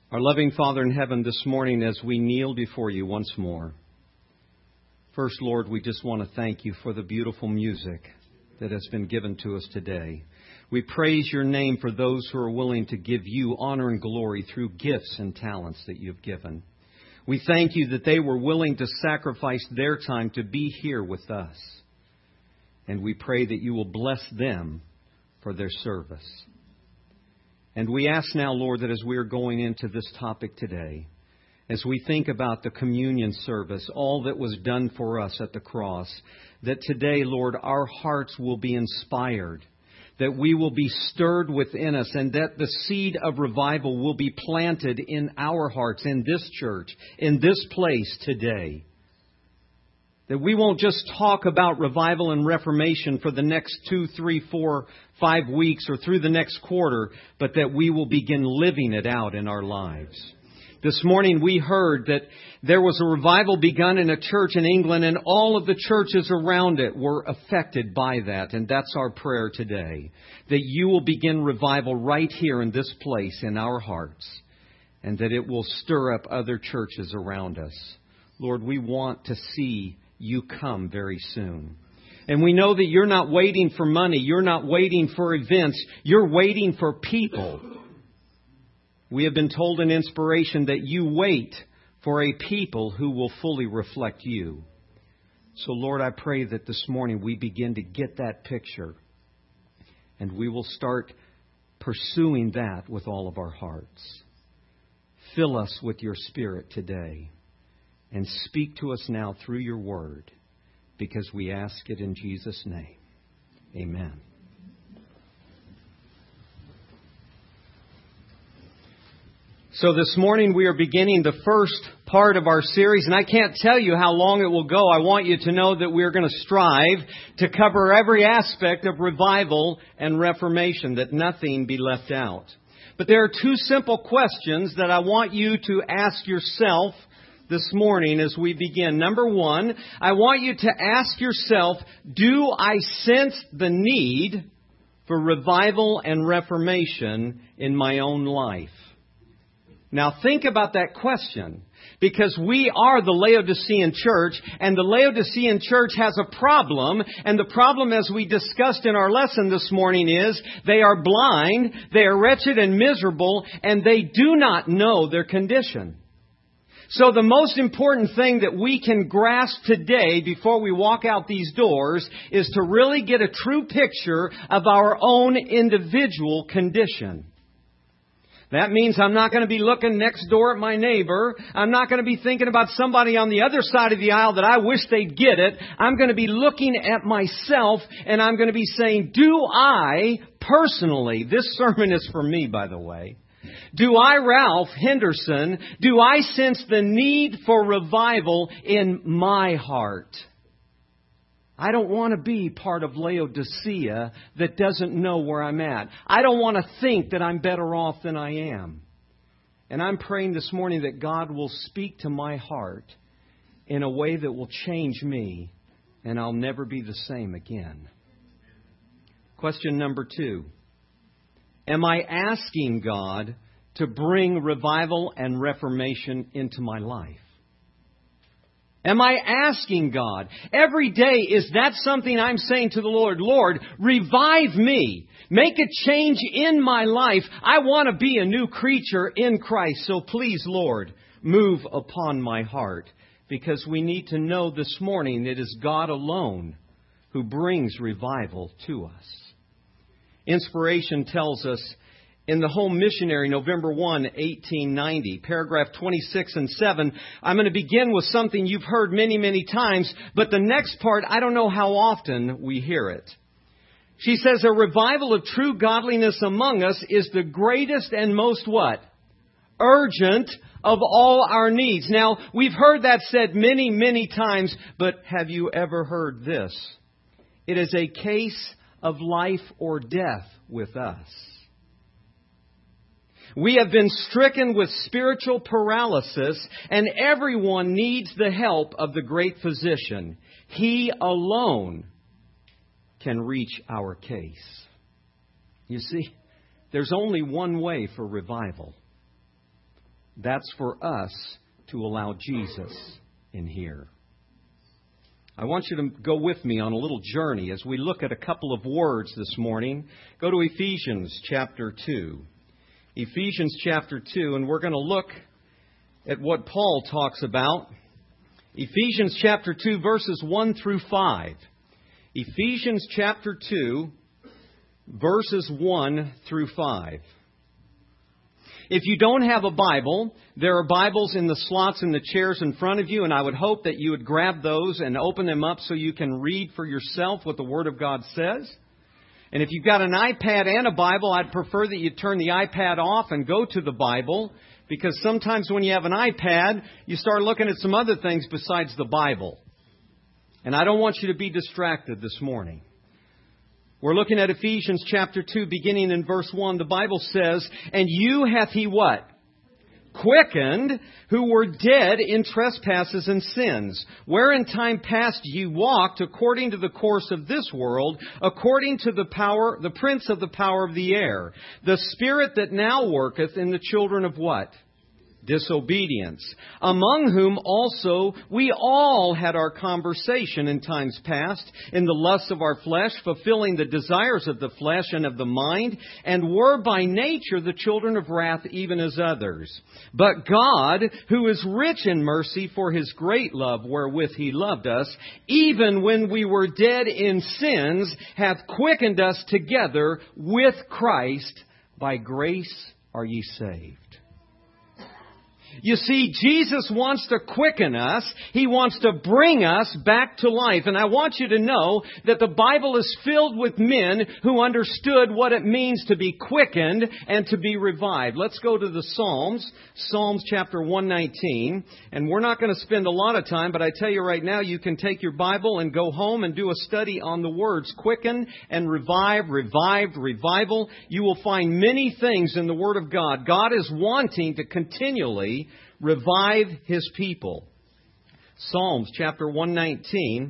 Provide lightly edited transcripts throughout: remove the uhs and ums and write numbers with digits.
Our loving Father in heaven, this morning as we kneel before you once more, first, Lord, we just want to thank you for the beautiful music that has been given to us today. We praise your name for those who are willing to give you honor and glory through gifts and talents that you've given. We thank you that they were willing to sacrifice their time to be here with us. And we pray that you will bless them for their service. And we ask now, Lord, that as we are going into this topic today, as we think about the communion service, all that was done for us at the cross, that today, Lord, our hearts will be inspired, that we will be stirred within us, and that the seed of revival will be planted in our hearts, in this church, in this place today. That we won't just talk about revival and reformation for the next 2, 3, 4, 5 weeks or through the next quarter, but that we will begin living it out in our lives. This morning we heard that there was a revival begun in a church in England, and all of the churches around it were affected by that. And that's our prayer today, that you will begin revival right here in this place in our hearts, and that it will stir up other churches around us. Lord, we want to see you come very soon. And we know that you're not waiting for money. You're not waiting for events. You're waiting for people. We have been told in inspiration that you wait for a people who will fully reflect you. So, Lord, I pray that this morning we begin to get that picture, and we will start pursuing that with all of our hearts. Fill us with your Spirit today. And speak to us now through your word, because we ask it in Jesus' name. Amen. So this morning we are beginning the first part of our series, and I can't tell you how long it will go. I want you to know that we're going to strive to cover every aspect of revival and reformation, that nothing be left out. But there are two simple questions that I want you to ask yourself this morning as we begin. Number one, I want you to ask yourself, do I sense the need for revival and reformation in my own life? Now think about that question, because we are the Laodicean church, and the Laodicean church has a problem, and the problem, as we discussed in our lesson this morning, is they are blind, they are wretched and miserable, and they do not know their condition. So the most important thing that we can grasp today before we walk out these doors is to really get a true picture of our own individual condition. That means I'm not going to be looking next door at my neighbor. I'm not going to be thinking about somebody on the other side of the aisle that I wish they'd get it. I'm going to be looking at myself, and I'm going to be saying, do I personally, this sermon is for me, by the way, do I, Ralph Henderson, do I sense the need for revival in my heart? I don't want to be part of Laodicea that doesn't know where I'm at. I don't want to think that I'm better off than I am. And I'm praying this morning that God will speak to my heart in a way that will change me, and I'll never be the same again. Question number 2. Am I asking God to bring revival and reformation into my life? Am I asking God every day? Is that something I'm saying to the Lord? Lord, revive me. Make a change in my life. I want to be a new creature in Christ. So please, Lord, move upon my heart. Because we need to know this morning it is God alone who brings revival to us. Inspiration tells us in the Home Missionary, November 1, 1890, paragraph 26 and 7, I'm going to begin with something you've heard many, many times, but the next part, I don't know how often we hear it. She says, a revival of true godliness among us is the greatest and most what? Urgent of all our needs. Now, we've heard that said many, many times, but have you ever heard this? It is a case of life or death with us. We have been stricken with spiritual paralysis, and everyone needs the help of the great physician. He alone can reach our case. You see, there's only one way for revival. That's for us to allow Jesus in here. I want you to go with me on a little journey as we look at a couple of words this morning. Go to Ephesians chapter 2. Ephesians chapter 2, and we're going to look at what Paul talks about. Ephesians chapter 2, verses 1 through 5. Ephesians chapter 2, verses 1 through 5. If you don't have a Bible, there are Bibles in the slots in the chairs in front of you, and I would hope that you would grab those and open them up so you can read for yourself what the Word of God says. And if you've got an iPad and a Bible, I'd prefer that you turn the iPad off and go to the Bible, because sometimes when you have an iPad, you start looking at some other things besides the Bible. And I don't want you to be distracted this morning. We're looking at Ephesians chapter 2, beginning in verse 1. The Bible says, "And you hath He" what? "Quickened, who were dead in trespasses and sins, where in time past ye walked according to the course of this world, according to the prince of the power of the air, the spirit that now worketh in the children of" what? "Disobedience, among whom also we all had our conversation in times past, in the lusts of our flesh, fulfilling the desires of the flesh and of the mind, and were by nature the children of wrath, even as others. But God, who is rich in mercy, for His great love wherewith He loved us, even when we were dead in sins, hath quickened us together with Christ. By grace are ye saved." You see, Jesus wants to quicken us. He wants to bring us back to life. And I want you to know that the Bible is filled with men who understood what it means to be quickened and to be revived. Let's go to the Psalms. Psalms chapter 119. And we're not going to spend a lot of time, but I tell you right now, you can take your Bible and go home and do a study on the words quicken and revive, revived, revival. You will find many things in the Word of God. God is wanting to continually revive His people. Psalms chapter 119.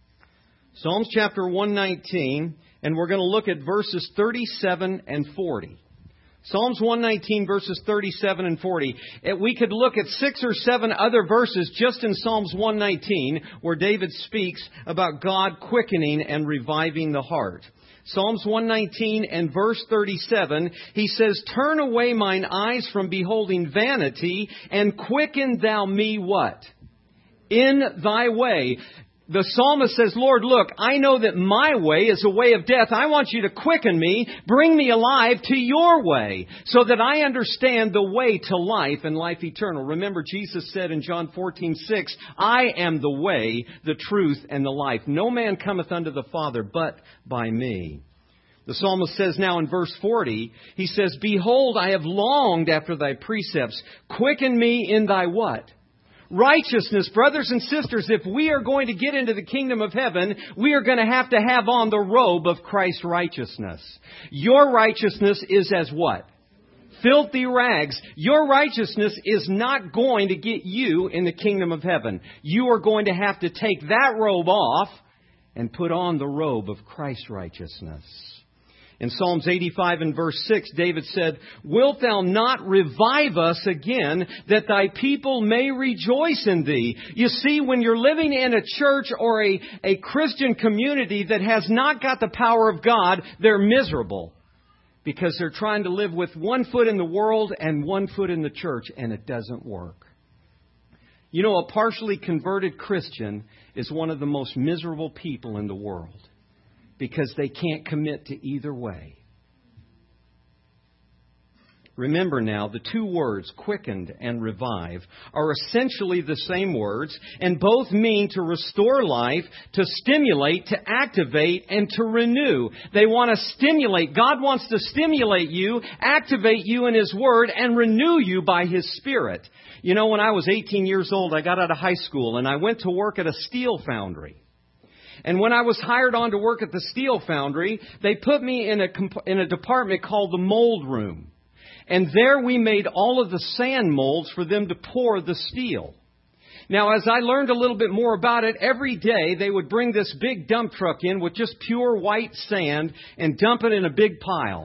Psalms chapter 119, and we're going to look at verses 37 and 40. Psalms 119, verses 37 and 40. We could look at 6 or 7 other verses just in Psalms 119 where David speaks about God quickening and reviving the heart. Psalms 119 and verse 37, he says, "Turn away mine eyes from beholding vanity, and quicken thou me" what? "In thy way." The psalmist says, "Lord, look, I know that my way is a way of death. I want you to quicken me, bring me alive to your way, so that I understand the way to life and life eternal." Remember, Jesus said in John 14:6, "I am the way, the truth, and the life. No man cometh unto the Father but by me." The psalmist says now in verse 40, he says, "Behold, I have longed after thy precepts. Quicken me in thy" what? "Righteousness." Brothers and sisters, if we are going to get into the kingdom of heaven, we are going to have on the robe of Christ's righteousness. Your righteousness is as what? Filthy rags. Your righteousness is not going to get you in the kingdom of heaven. You are going to have to take that robe off and put on the robe of Christ's righteousness. In Psalms 85 and verse 6, David said, "Wilt thou not revive us again, that thy people may rejoice in thee?" You see, when you're living in a church or a Christian community that has not got the power of God, they're miserable. Because they're trying to live with one foot in the world and one foot in the church, and it doesn't work. You know, a partially converted Christian is one of the most miserable people in the world, because they can't commit to either way. Remember now, the two words, quickened and revive, are essentially the same words, and both mean to restore life, to stimulate, to activate, and to renew. They want to stimulate. God wants to stimulate you, activate you in His Word, and renew you by His Spirit. You know, when I was 18 years old, I got out of high school, and I went to work at a steel foundry. And when I was hired on to work at the steel foundry, they put me in a department called the mold room. And there we made all of the sand molds for them to pour the steel. Now, as I learned a little bit more about it, every day they would bring this big dump truck in with just pure white sand and dump it in a big pile.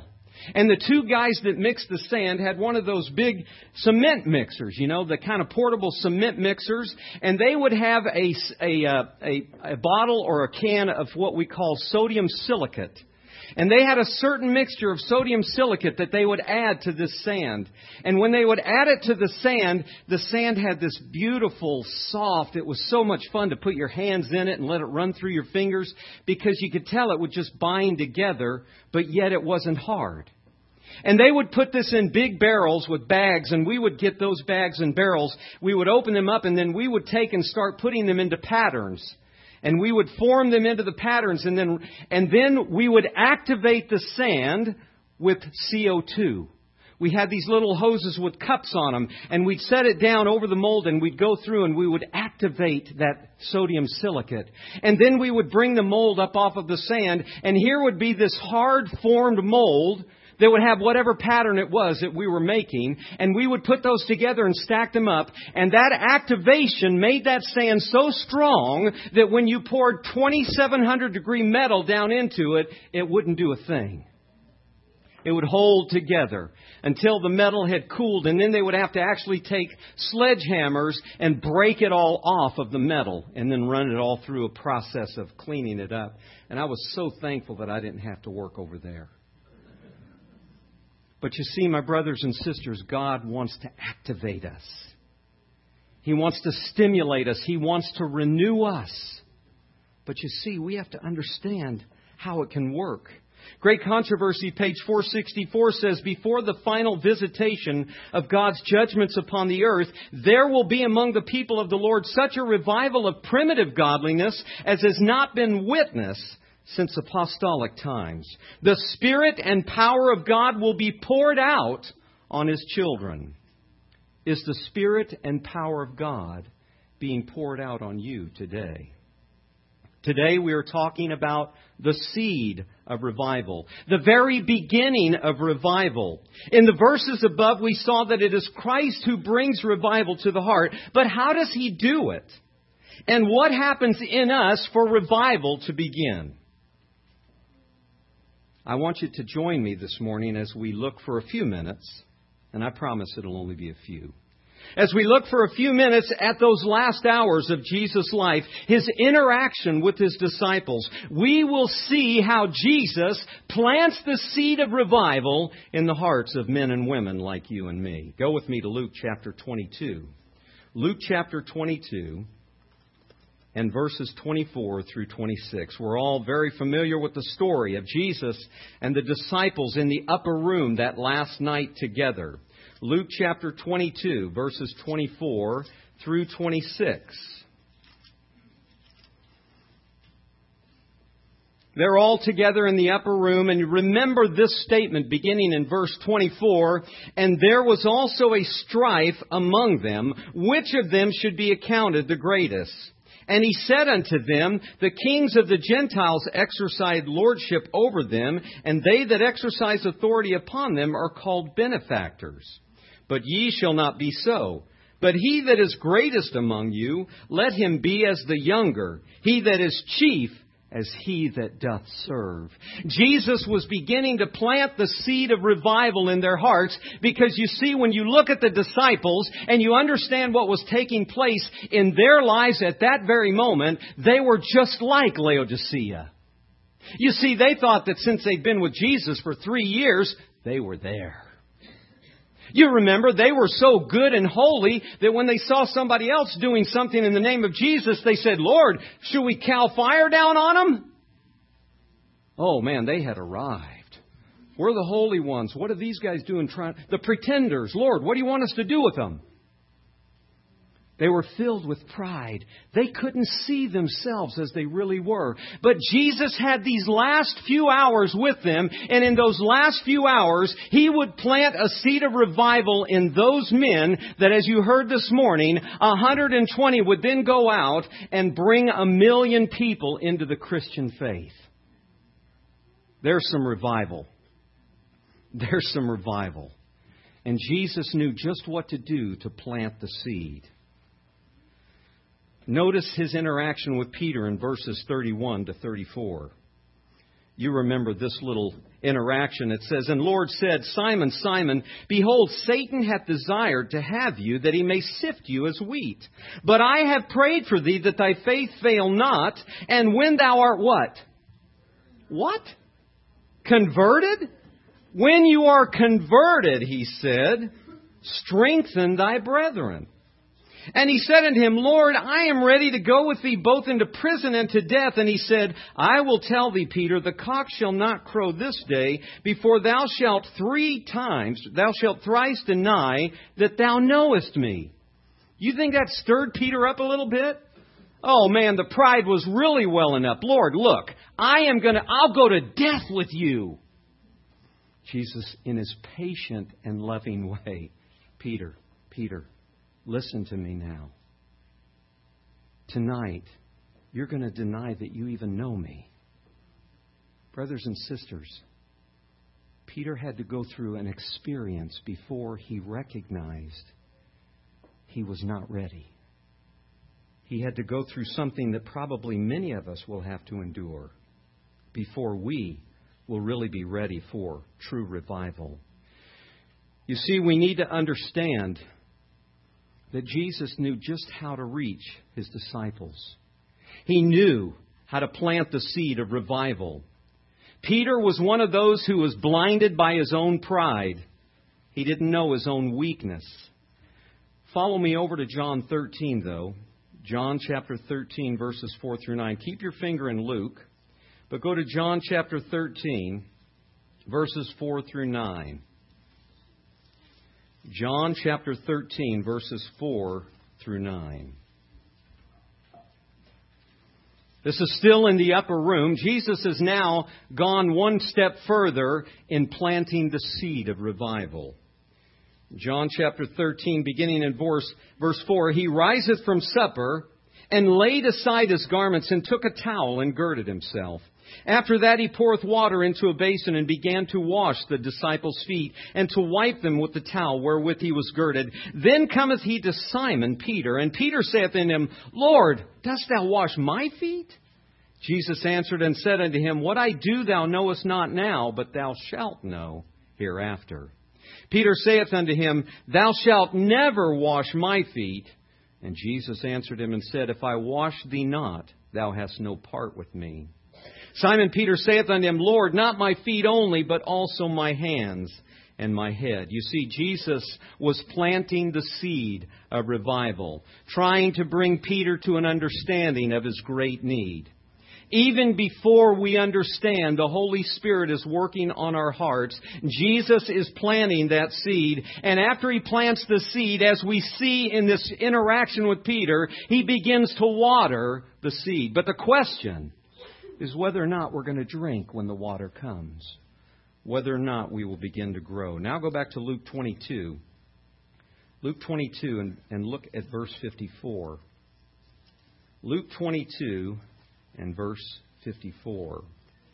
And the two guys that mixed the sand had one of those big cement mixers, the kind of portable cement mixers. And they would have a bottle or a can of what we call sodium silicate. And they had a certain mixture of sodium silicate that they would add to this sand. And when they would add it to the sand had this beautiful, soft, it was so much fun to put your hands in it and let it run through your fingers because you could tell it would just bind together, but yet it wasn't hard. And they would put this in big barrels with bags, and we would get those bags and barrels. We would open them up, and then we would take and start putting them into patterns. And we would form them into the patterns, and then we would activate the sand with CO2. We had these little hoses with cups on them, and we'd set it down over the mold, and we'd go through and we would activate that sodium silicate. And then we would bring the mold up off of the sand, and here would be this hard-formed mold that would have whatever pattern it was that we were making, and we would put those together and stack them up, and that activation made that sand so strong that when you poured 2,700 degree metal down into it, it wouldn't do a thing. It would hold together until the metal had cooled, and then they would have to actually take sledgehammers and break it all off of the metal and then run it all through a process of cleaning it up. And I was so thankful that I didn't have to work over there. But you see, my brothers and sisters, God wants to activate us. He wants to stimulate us. He wants to renew us. But you see, we have to understand how it can work. Great Controversy, page 464 says, before the final visitation of God's judgments upon the earth, there will be among the people of the Lord such a revival of primitive godliness as has not been witnessed since apostolic times. The Spirit and power of God will be poured out on His children. Is the Spirit and power of God being poured out on you today? Today we are talking about the seed of revival, the very beginning of revival. In the verses above, we saw that it is Christ who brings revival to the heart. But how does He do it? And what happens in us for revival to begin? I want you to join me this morning as we look for a few minutes, and I promise it'll only be a few. As we look for a few minutes at those last hours of Jesus' life, His interaction with His disciples, we will see how Jesus plants the seed of revival in the hearts of men and women like you and me. Go with me to Luke chapter 22. Luke chapter 22. And verses 24 through 26. We're all very familiar with the story of Jesus and the disciples in the upper room that last night together. Luke chapter 22, verses 24 through 26. They're all together in the upper room, and you remember this statement beginning in verse 24, and there was also a strife among them, which of them should be accounted the greatest. And He said unto them, the kings of the Gentiles exercise lordship over them, and they that exercise authority upon them are called benefactors. But ye shall not be so. But he that is greatest among you, let him be as the younger, he that is chief as he that doth serve. Jesus was beginning to plant the seed of revival in their hearts because you see, when you look at the disciples and you understand what was taking place in their lives at that very moment, they were just like Laodicea. You see, they thought that since they'd been with Jesus for 3 years, they were there. You remember, they were so good and holy that when they saw somebody else doing something in the name of Jesus, they said, Lord, should we cal fire down on them? Oh man, they had arrived. We're the holy ones. What are these guys doing? The pretenders. Lord, what do you want us to do with them? They were filled with pride. They couldn't see themselves as they really were. But Jesus had these last few hours with them, and in those last few hours, He would plant a seed of revival in those men that, as you heard this morning, 120 would then go out and bring 1 million people into the Christian faith. There's some revival. There's some revival. And Jesus knew just what to do to plant the seed. Notice His interaction with Peter in verses 31 to 34. You remember this little interaction. It says, "And Lord said, Simon, Simon, behold, Satan hath desired to have you, that he may sift you as wheat. But I have prayed for thee, that thy faith fail not. And when thou art" what? What? Converted? "When you are converted," he said, "strengthen thy brethren." And he said unto him, "Lord, I am ready to go with thee both into prison and to death." And he said, "I will tell thee, Peter, the cock shall not crow this day before thou shalt thrice deny that thou knowest me." You think that stirred Peter up a little bit? Oh man, the pride was really welling up. "Lord, look, I'll go to death with you." Jesus, in his patient and loving way, Peter, listen to me now. Tonight, you're going to deny that you even know me. Brothers and sisters, Peter had to go through an experience before he recognized he was not ready. He had to go through something that probably many of us will have to endure before we will really be ready for true revival. You see, we need to understand that Jesus knew just how to reach his disciples. He knew how to plant the seed of revival. Peter was one of those who was blinded by his own pride. He didn't know his own weakness. Follow me over to John 13, though. John chapter 13, verses 4 through 9. Keep your finger in Luke, but go to John chapter 13, verses 4 through 9. John chapter 13, verses 4 through 9. This is still in the upper room. Jesus has now gone one step further in planting the seed of revival. John chapter 13, beginning in verse 4, "He riseth from supper, and laid aside his garments, and took a towel, and girded himself. After that he poureth water into a basin, and began to wash the disciples' feet, and to wipe them with the towel wherewith he was girded. Then cometh he to Simon Peter, and Peter saith unto him, Lord, dost thou wash my feet? Jesus answered and said unto him, What I do thou knowest not now, but thou shalt know hereafter. Peter saith unto him, Thou shalt never wash my feet. And Jesus answered him and said, If I wash thee not, thou hast no part with me. Simon Peter saith unto him, Lord, not my feet only, but also my hands and my head. You see, Jesus was planting the seed of revival, trying to bring Peter to an understanding of his great need. Even before we understand the Holy Spirit is working on our hearts, Jesus is planting that seed. And after He plants the seed, as we see in this interaction with Peter, He begins to water the seed. But the question is whether or not we're going to drink when the water comes. Whether or not we will begin to grow. Now go back to Luke 22. Luke 22 and look at verse 54. Luke 22 and verse 54.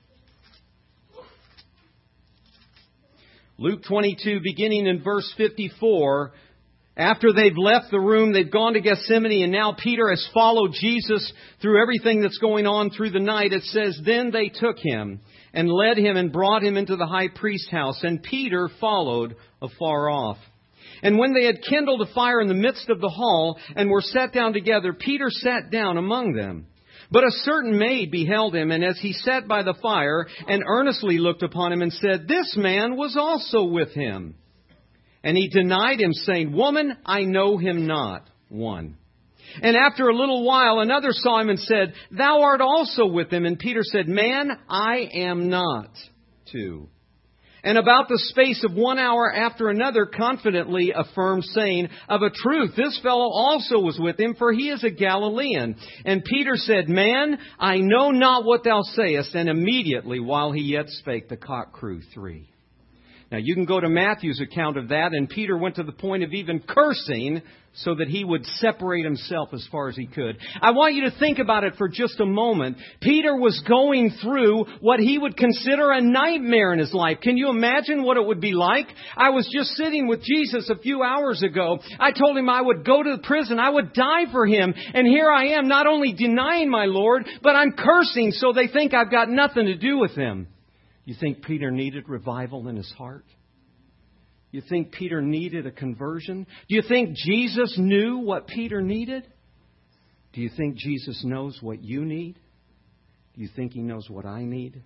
Luke 22, beginning in verse 54, after they've left the room, they've gone to Gethsemane, and now Peter has followed Jesus through everything that's going on through the night. It says, Then they took him and led him and brought him into the high priest's house, and Peter followed afar off. And when they had kindled a fire in the midst of the hall and were sat down together, Peter sat down among them. But a certain maid beheld him, and as he sat by the fire, and earnestly looked upon him, and said, This man was also with him. And he denied him, saying, Woman, I know him not. 1. And after a little while, another saw him and said, Thou art also with him. And Peter said, Man, I am not. 2. And about the space of 1 hour after another confidently affirmed, saying, Of a truth, this fellow also was with him, for he is a Galilean. And Peter said, Man, I know not what thou sayest. And immediately, while he yet spake, the cock crew 3. Now, you can go to Matthew's account of that, and Peter went to the point of even cursing so that he would separate himself as far as he could. I want you to think about it for just a moment. Peter was going through what he would consider a nightmare in his life. Can you imagine what it would be like? I was just sitting with Jesus a few hours ago. I told him I would go to the prison. I would die for him. And here I am, not only denying my Lord, but I'm cursing so they think I've got nothing to do with him. You think Peter needed revival in his heart? You think Peter needed a conversion? Do you think Jesus knew what Peter needed? Do you think Jesus knows what you need? Do you think He knows what I need?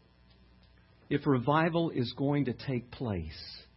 If revival is going to take place,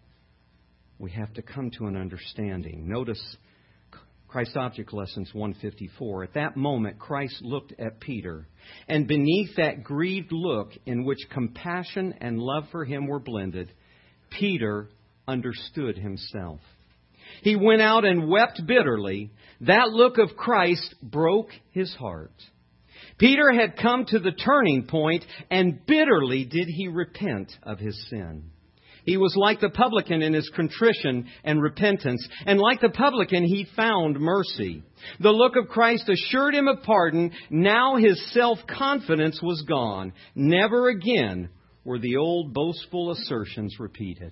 we have to come to an understanding. Notice Christ Object Lessons 154. At that moment, Christ looked at Peter, and beneath that grieved look in which compassion and love for him were blended, Peter understood himself. He went out and wept bitterly. That look of Christ broke his heart. Peter had come to the turning point, and bitterly did he repent of his sin. He was like the publican in his contrition and repentance, and like the publican he found mercy. The look of Christ assured him of pardon. Now his self-confidence was gone. Never again were the old boastful assertions repeated.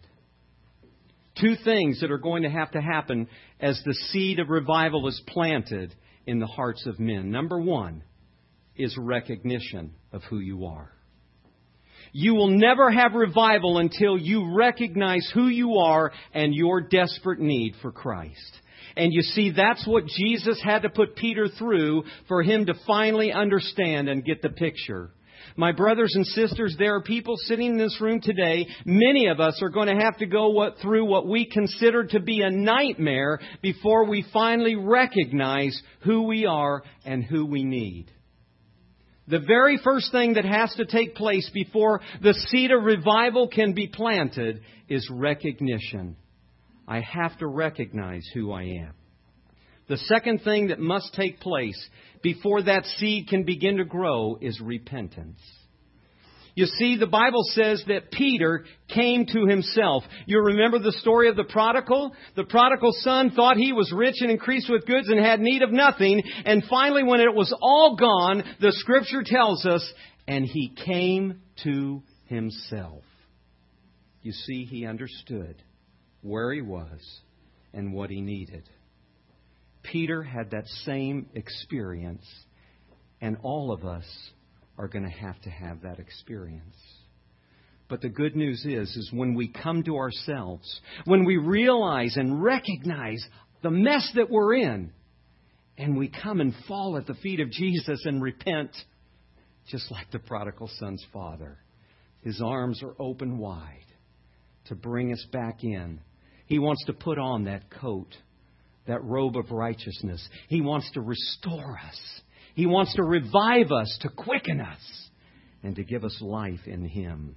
Two things that are going to happen as the seed of revival is planted in the hearts of men. Number one is recognition of who you are. You will never have revival until you recognize who you are and your desperate need for Christ. And you see, that's what Jesus had to put Peter through for him to finally understand and get the picture. My brothers and sisters, there are people sitting in this room today. Many of us are going to have to go through what we consider to be a nightmare before we finally recognize who we are and who we need. The very first thing that has to take place before the seed of revival can be planted is recognition. I have to recognize who I am. The second thing that must take place before that seed can begin to grow is repentance. You see, the Bible says that Peter came to himself. You remember the story of the prodigal? The prodigal son thought he was rich and increased with goods and had need of nothing. And finally, when it was all gone, the Scripture tells us, and he came to himself. You see, he understood where he was and what he needed. Peter had that same experience, and all of us are going to have that experience. But the good news is when we come to ourselves, when we realize and recognize the mess that we're in, and we come and fall at the feet of Jesus and repent, just like the prodigal son's father. His arms are open wide to bring us back in. He wants to put on that coat, that robe of righteousness. He wants to restore us. He wants to revive us, to quicken us, and to give us life in Him.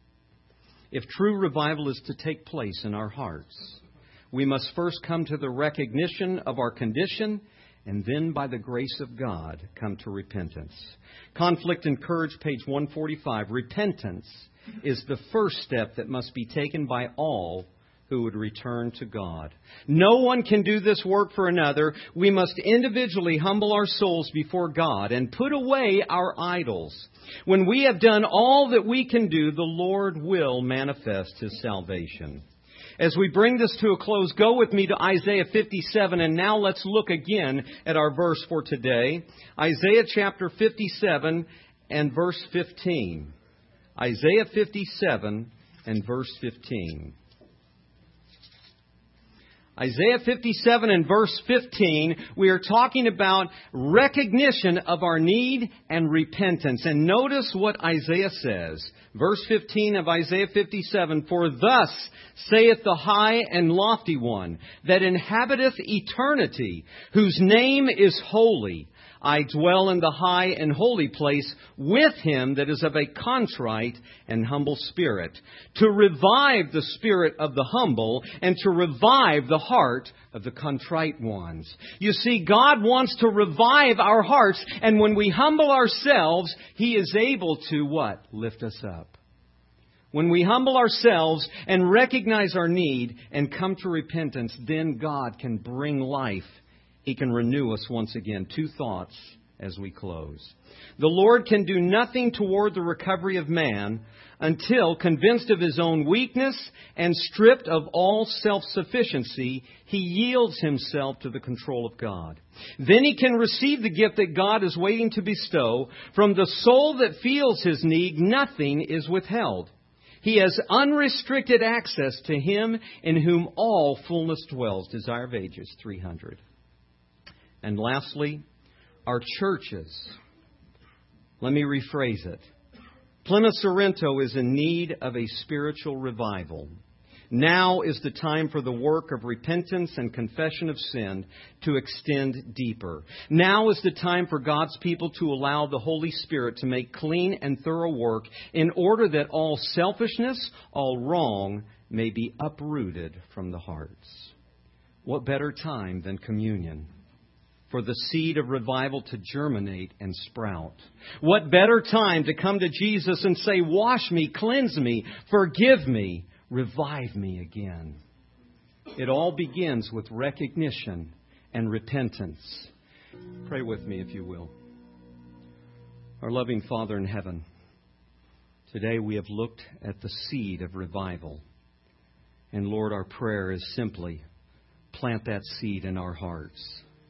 If true revival is to take place in our hearts, we must first come to the recognition of our condition, and then, by the grace of God, come to repentance. Conflict and Courage, page 145. Repentance is the first step that must be taken by all who would return to God. No one can do this work for another. We must individually humble our souls before God and put away our idols. When we have done all that we can do, the Lord will manifest His salvation. As we bring this to a close, go with me to Isaiah 57, and now let's look again at our verse for today. Isaiah chapter 57 and verse 15. Isaiah 57 and verse 15. Isaiah 57 and verse 15, we are talking about recognition of our need and repentance. And notice what Isaiah says. Verse 15 of Isaiah 57, "For thus saith the high and lofty one, that inhabiteth eternity, whose name is holy. I dwell in the high and holy place with him that is of a contrite and humble spirit, to revive the spirit of the humble and to revive the heart of the contrite ones." You see, God wants to revive our hearts, and when we humble ourselves, He is able to what? Lift us up. When we humble ourselves and recognize our need and come to repentance, then God can bring life. He can renew us once again. Two thoughts as we close. The Lord can do nothing toward the recovery of man until, convinced of his own weakness and stripped of all self-sufficiency, he yields himself to the control of God. Then he can receive the gift that God is waiting to bestow. From the soul that feels his need, nothing is withheld. He has unrestricted access to Him in whom all fullness dwells. Desire of Ages 300. And lastly, our churches. Let me rephrase it. Plymouth Sorrento is in need of a spiritual revival. Now is the time for the work of repentance and confession of sin to extend deeper. Now is the time for God's people to allow the Holy Spirit to make clean and thorough work in order that all selfishness, all wrong may be uprooted from the hearts. What better time than communion for the seed of revival to germinate and sprout? What better time to come to Jesus and say, wash me, cleanse me, forgive me, revive me again. It all begins with recognition and repentance. Pray with me if you will. Our loving Father in heaven, today we have looked at the seed of revival. And Lord, our prayer is simply, plant that seed in our hearts.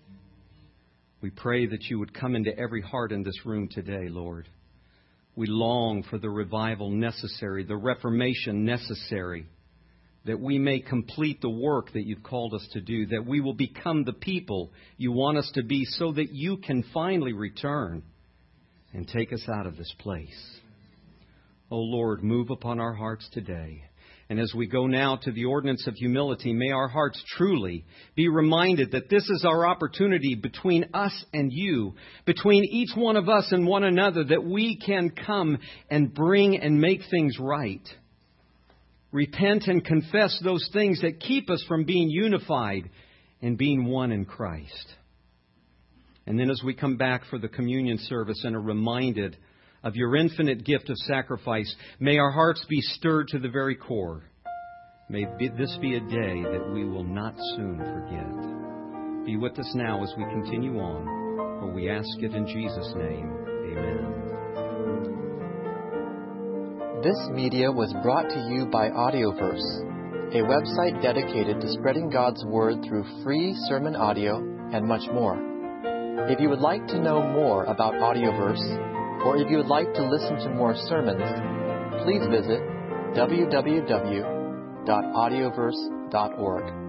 We pray that you would come into every heart in this room today, Lord. We long for the revival necessary, the reformation necessary, that we may complete the work that you've called us to do, that we will become the people you want us to be so that you can finally return and take us out of this place. Oh Lord, move upon our hearts today. And as we go now to the ordinance of humility, may our hearts truly be reminded that this is our opportunity between us and you, between each one of us and one another, that we can come and bring and make things right. Repent and confess those things that keep us from being unified and being one in Christ. And then as we come back for the communion service and are reminded of your infinite gift of sacrifice, may our hearts be stirred to the very core. May this be a day that we will not soon forget. Be with us now as we continue on, for we ask it in Jesus' name. Amen. This media was brought to you by Audioverse, a website dedicated to spreading God's Word through free sermon audio and much more. If you would like to know more about Audioverse, or if you would like to listen to more sermons, please visit www.audioverse.org.